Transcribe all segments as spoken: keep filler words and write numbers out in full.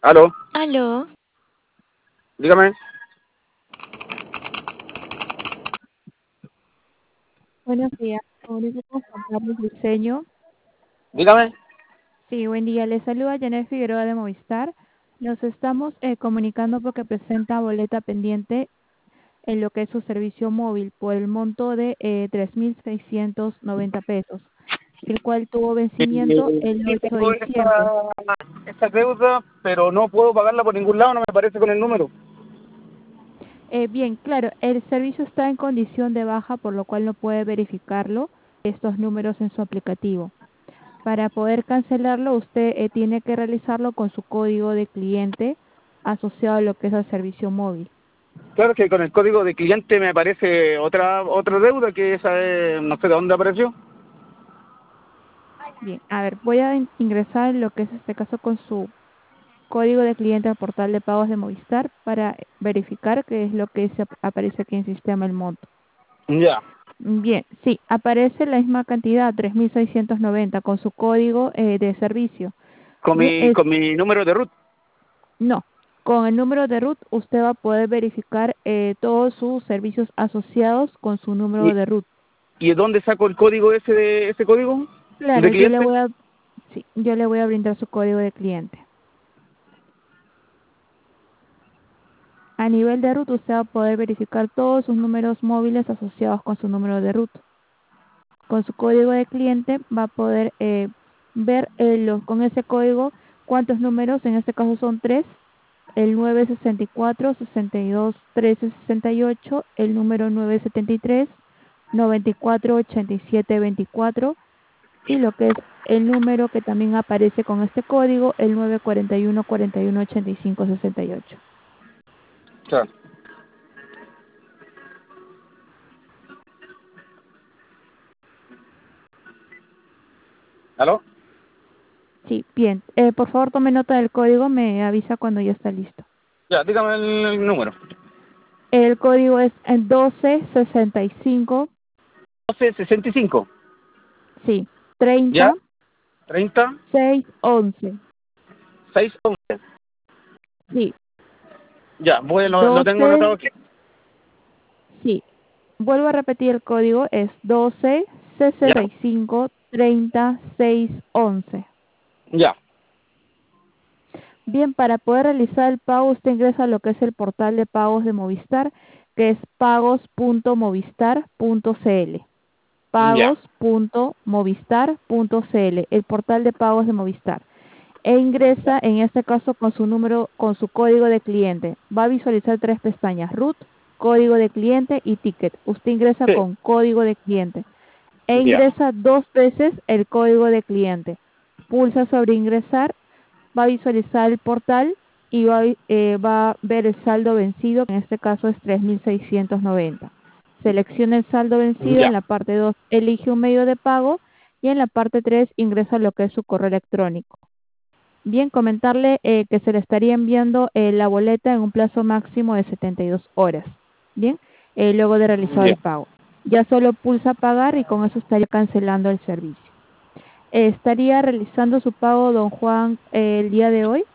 Aló, Aló, dígame. Buenos días, comunico con Juan Carlos Briceño. Dígame. Sí, buen día. Le saluda Janet Figueroa de Movistar. Nos estamos eh, comunicando porque presenta boleta pendiente en lo que es su servicio móvil por el monto de eh, tres mil seiscientos noventa pesos, el cual tuvo vencimiento Eh, el sí, ocho de tengo diciembre. esta, esta deuda, pero no puedo pagarla por ningún lado, no me aparece con el número. Eh, bien, claro, el servicio está en condición de baja, por lo cual no puede verificarlo, estos números en su aplicativo. Para poder cancelarlo, usted eh, tiene que realizarlo con su código de cliente asociado a lo que es el servicio móvil. Claro que con el código de cliente me aparece otra otra deuda que esa es, no sé de dónde apareció. Bien, a ver, voy a in- ingresar en lo que es este caso con su código de cliente al portal de pagos de Movistar para verificar qué es lo que se ap- aparece aquí en sistema el monto. Ya, Bien, sí, aparece la misma cantidad, tres mil seiscientos noventa, con su código eh, de servicio. con Bien, mi es, con mi número de root. no, con el número de root usted va a poder verificar eh, todos sus servicios asociados con su número ¿Y, de root. y de dónde saco el código ese de ese código Claro, de yo le cliente? voy a, sí, yo le voy a brindar su código de cliente. A nivel de root usted va a poder verificar todos sus números móviles asociados con su número de root. Con su código de cliente va a poder eh, ver eh, los, con ese código cuántos números, en este caso son tres, el nueve sesenta y cuatro, sesenta y dos, trece sesenta y ocho, el número nueve setenta y tres, noventa y cuatro, ochenta y siete, veinticuatro y lo que es el número que también aparece con este código, el nueve cuarenta y uno, cuarenta y uno, ochenta y cinco, sesenta y ocho. Claro. ¿Aló? Sí, bien. Eh, por favor, tome nota del código, me avisa cuando ya está listo. Ya, dígame el, el número. El código es el doce sesenta y cinco, doce sesenta y cinco. sí, Ya, treinta, treinta, seis, once. seis, once. Sí, Ya, bueno, lo tengo anotado doce, aquí. sí. Vuelvo a repetir el código, es doce Ya, sesenta y cinco, treinta, seis, once. ya, Bien, para poder realizar el pago, usted ingresa a lo que es el portal de pagos de Movistar, que es pagos punto movistar punto cl. ya. pagos punto movistar punto cl, el portal de pagos de Movistar. E ingresa, en este caso, con su número, con su código de cliente. Va a visualizar tres pestañas: root, código de cliente y ticket. Usted ingresa Sí, con código de cliente e ya. ingresa dos veces el código de cliente. Pulsa sobre ingresar, va a visualizar el portal y va, eh, va a ver el saldo vencido, que en este caso es tres mil seiscientos noventa. Selecciona el saldo vencido, en Ya. la parte dos elige un medio de pago y en la parte tres ingresa lo que es su correo electrónico. Bien, comentarle eh, que se le estaría enviando eh, la boleta en un plazo máximo de setenta y dos horas. Bien, eh, luego de realizado Ya. el pago. Ya solo pulsa pagar y con eso estaría cancelando el servicio. Eh, ¿Estaría realizando su pago, don Juan, eh, el día de hoy?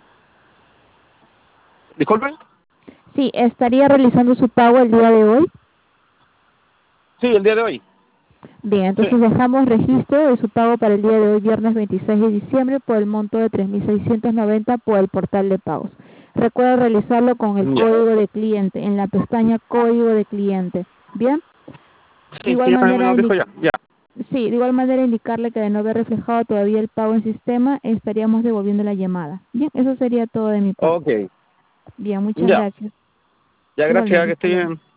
Disculpe. Sí, estaría realizando su pago el día de hoy. Sí, el día de hoy. Bien, Sí. entonces dejamos registro de su pago para el día de hoy, viernes veintiséis de diciembre, por el monto de tres mil seiscientos noventa por el portal de pagos. Recuerda realizarlo con el Ya. código de cliente, en la pestaña código de cliente. Bien, de Sí, igual sí, me me manera, lo dijo indi- ya. Ya. sí, de igual manera indicarle que de no haber reflejado todavía el pago en sistema, estaríamos devolviendo la llamada. Bien, eso sería todo de mi parte. Ok. Bien, muchas Ya. gracias. Ya, gracias, Igualmente, que hasta estoy luego. bien.